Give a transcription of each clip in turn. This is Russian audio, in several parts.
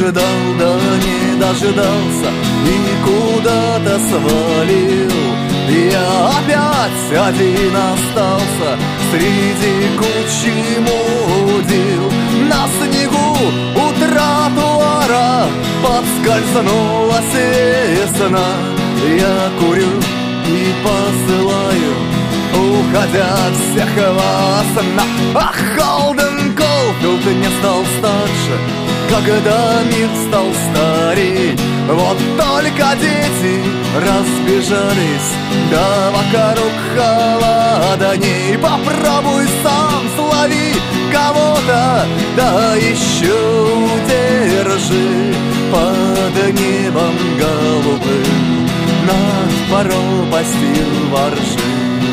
ожидал, да не дожидался и куда-то свалил. Я опять один остался среди кучи мудил. На снегу у тротуара подскользнулась весна. Я курю и посылаю, уходя всех вас на. Ах, Холден Колфилд не стал старше, когда мир стал старей. Вот только дети разбежались, да вокруг холодней. Попробуй сам слови кого-то, да еще держи под небом голубым над пропастью воржи.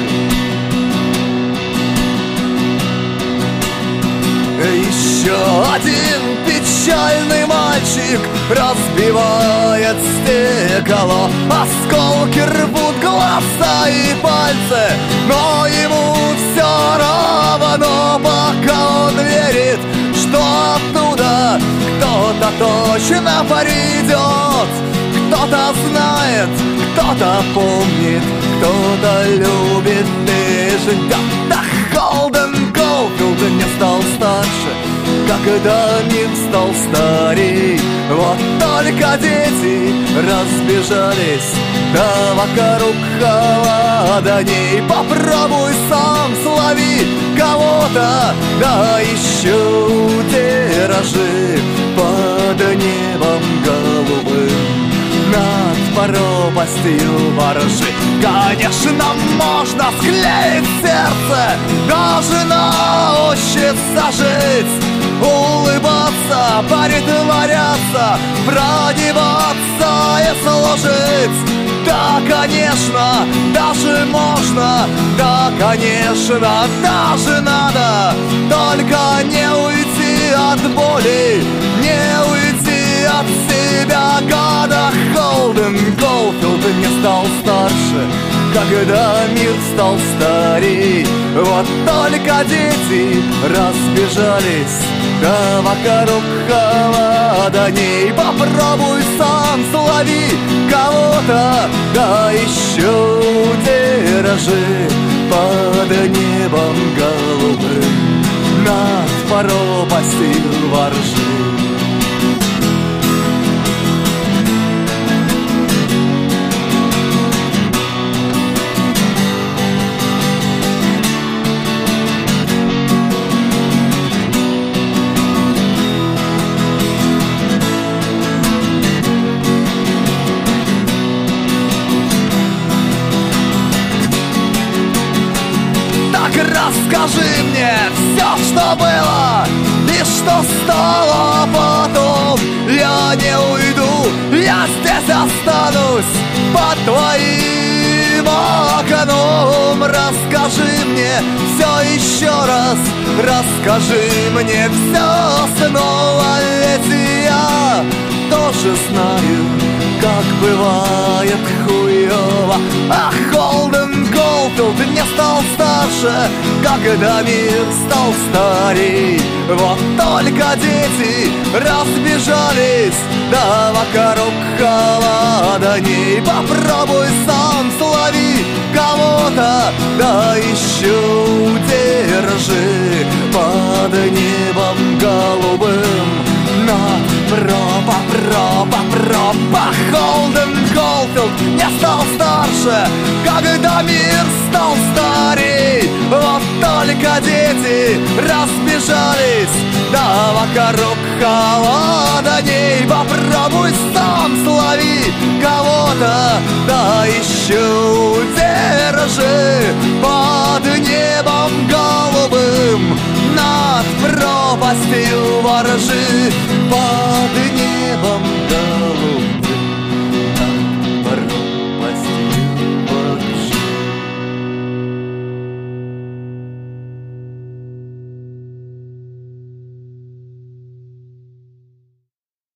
Еще один печальный мальчик разбивает стекло. Осколки рвут глаза и пальцы, но ему все равно, пока он верит, что оттуда кто-то точно придет. Кто-то знает, кто-то помнит, кто-то любит и ждет. Да, Холден Колфилд не стал старше, когда мир стал старей. Вот только дети разбежались, да вокруг холодней. Попробуй сам слови кого-то, да еще держи под небом голубым над пропастью воржи. Конечно, можно склеить сердце, даже научиться жить, улыбаться, притворяться, продеваться и служить. Да, конечно, даже можно, да, конечно, даже надо, только не уйти от боли, не уйти от себя, года. Холден Колфилд не стал старше, когда мир стал старей. Вот только дети разбежались, да вокруг холодней. Попробуй сам слови кого-то, да еще держи под небом голубым над пропастью воржи. Расскажи мне все, что было и что стало потом. Я не уйду, я здесь останусь под твоим окном. Расскажи мне все еще раз, расскажи мне все снова, ведь я тоже знаю, как бывает хуёво. Ах, Холден Колфилд не стал старше, когда мир стал старей. Вот только дети разбежались, да вокруг холодней. Попробуй сам слови кого-то, да еще держи под небом голубым над Холден Колфилд не стал старше, когда мир стал старей. Вот только дети разбежались, да вокруг холодней. Попробуй сам слови кого-то, да еще держи